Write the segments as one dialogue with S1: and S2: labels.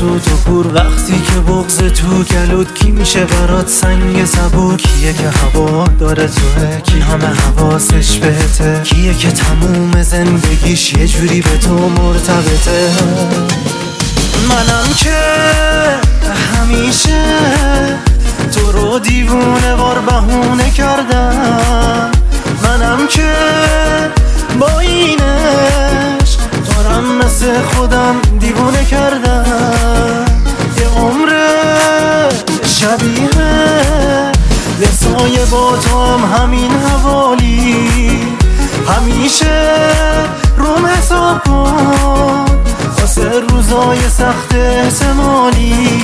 S1: سوت و کور. وقتی که بغض تو گلود کی میشه برات سنگ سبک؟ کیه که هوا داره توه، کی همه حواسش بهته؟ کیه که تموم زندگیش یه جوری به تو مرتبطه؟ منم که همیشه تو رو دیوونه وار بهونه کردم. منم که با اینش دارم مثل خودم دیوونه کردم. یه عمر شبیه یه سایه با تو هم همین حوالی. همیشه روم حساب کن واسه روزای سخت احتمالی.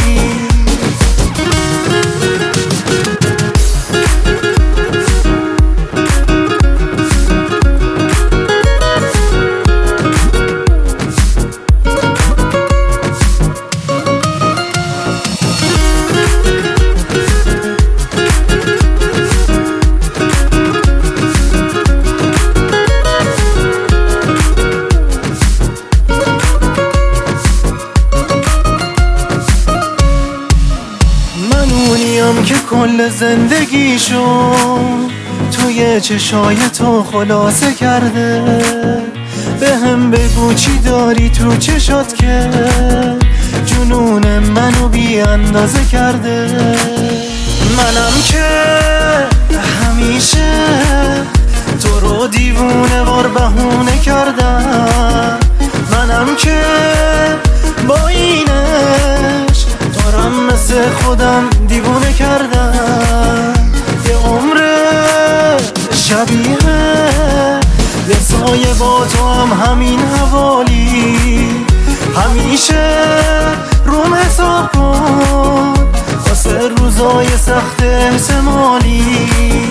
S1: اونیم که کل زندگیشو توی چشای تو خلاصه کرده. به هم بگو چی داری تو چشات که جنون منو بی اندازه کرده. منم که همیشه تو رو دیوونه وار بهونه کردم. منم که با اینش دارم مثل خودم دیوونه کردم. یه عمر شبیه یه سایه با تو هم همین حوالی. همیشه روم حساب کن واسه روزای سخت احتمالی.